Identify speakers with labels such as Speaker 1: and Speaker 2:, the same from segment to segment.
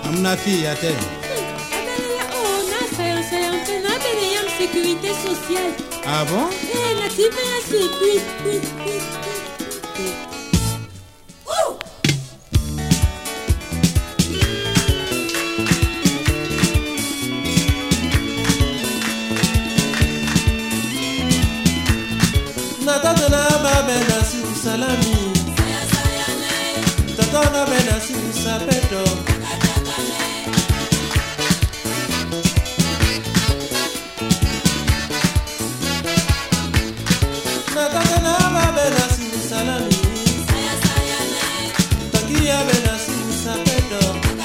Speaker 1: Amna fille à terre.
Speaker 2: Oh, c'est un peu de sécurité sociale.
Speaker 1: Ah bon?
Speaker 2: Eh, la type est assez
Speaker 3: Natatana babena si salami. Tatana bena si sapeto. Natatana babena si salami. Takia bena si sapeto.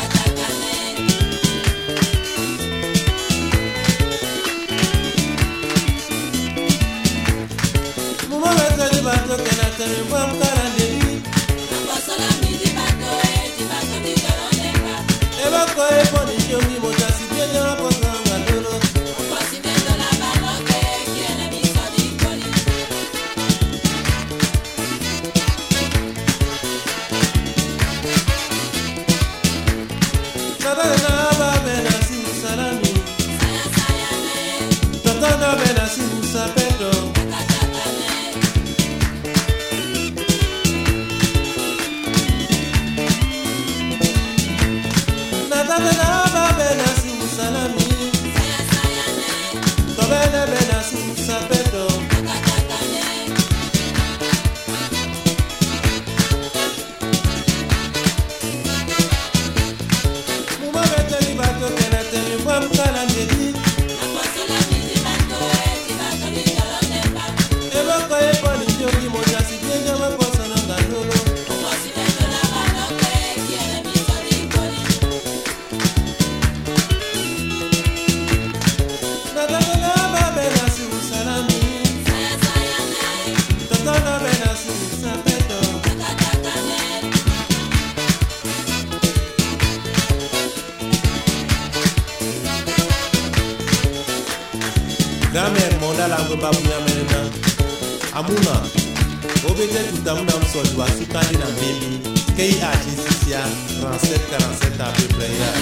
Speaker 3: Muma beta di bato kena tene bam karandeli. Eba ko e poni jongi moja si bien ya posanga dolo. Tatana babena si salami. Tatana bena si sapeto. Natatana babena si salami. Tobena bena si sapeto. Muma bete li bato kena teni bam kalandeli. Eba ko e poni jongi moja si bien ya posana ngandolo. Natatana babena si salami. Tatana bena si sapeto. Gamer monda lango babunya mena. Amuna. Obete tutamuna msoli wa sukandi na mimi. Kei ajisisia 37-47 à peu près ya.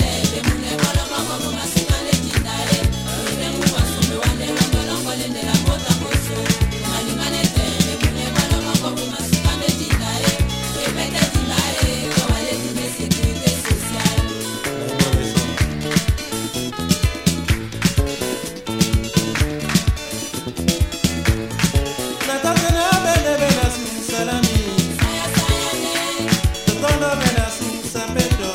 Speaker 3: Natatana bena si salami. Tatana bena si sapeto.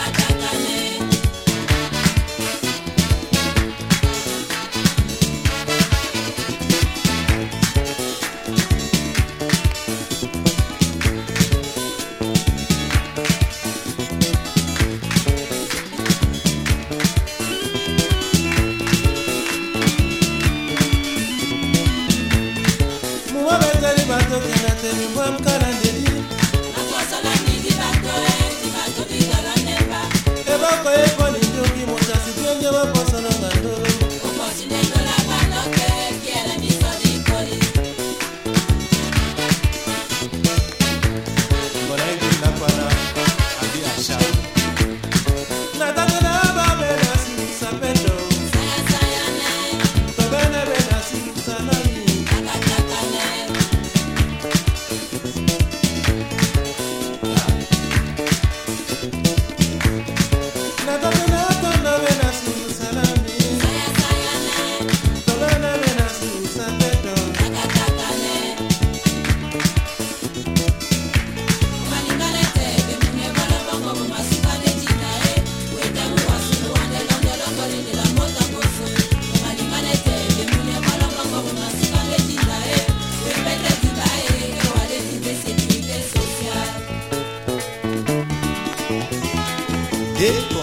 Speaker 3: Muma bete li bato kena teni bam kalandeli. Eba ko e poni jongi moja si bien ya posana ngandolo. Bona ingi nakwana abi asha. Natatana babena si sapeto. Tobena bena si salami. Natatana bena si salami. Tobena bena si sapeto. Deko.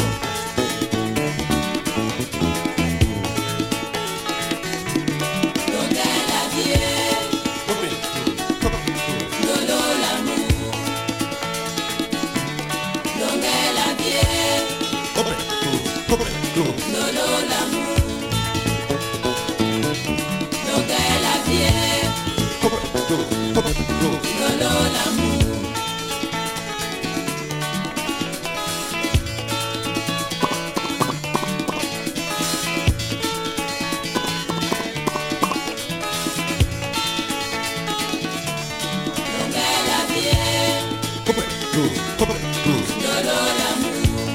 Speaker 3: close, open, close.
Speaker 1: Lolo l'amour,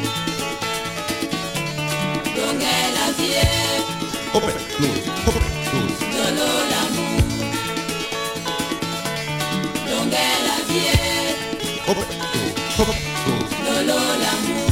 Speaker 1: donge la vie.
Speaker 3: Open, close, close.
Speaker 1: Lolo l'amour, donge la vie.
Speaker 3: Open, close, close.
Speaker 1: Lolo l'amour.